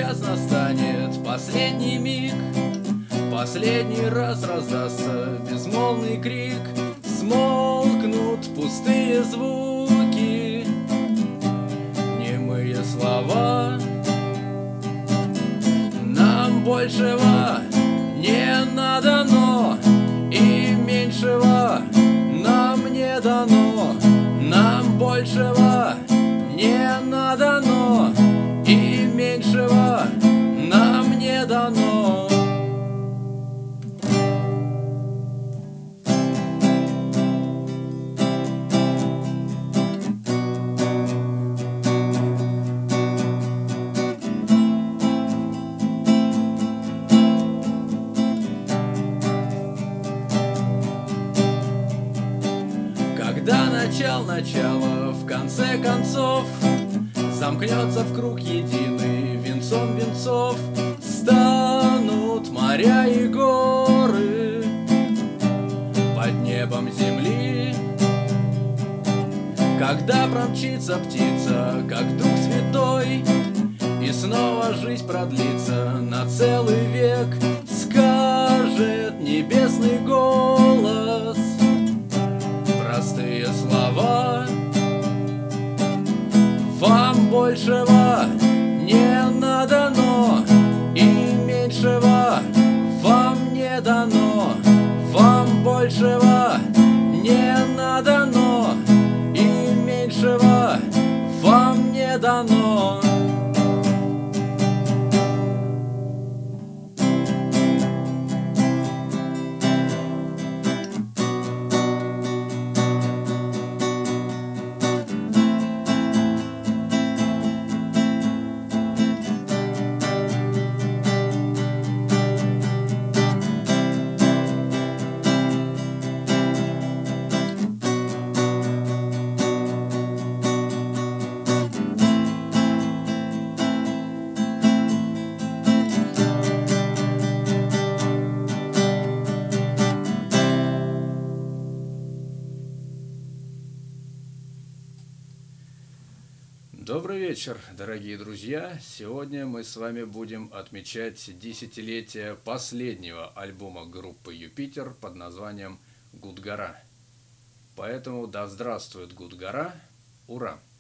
сейчас настанет последний миг, последний раз раздастся безмолвный крик, смолкнут пустые звуки, немые слова. Нам большего не надано, и меньшего нам не дано. Нам большего не надано, и меньшего нам не дано. Когда начало, в конце концов замкнется в круг единый, венцом венцов станут моря и горы под небом земли. Когда промчится птица, как Дух Святой, и снова жизнь продлится на целый век, скажет небесный голос простые слова. Вам большего не надано, и меньшего вам не дано. Вам большего не надано, и меньшего вам не дано. Добрый вечер, дорогие друзья! Сегодня мы с вами будем отмечать десятилетие последнего альбома группы Юпитер под названием «Гудгора». Поэтому да здравствует Гудгора! Ура!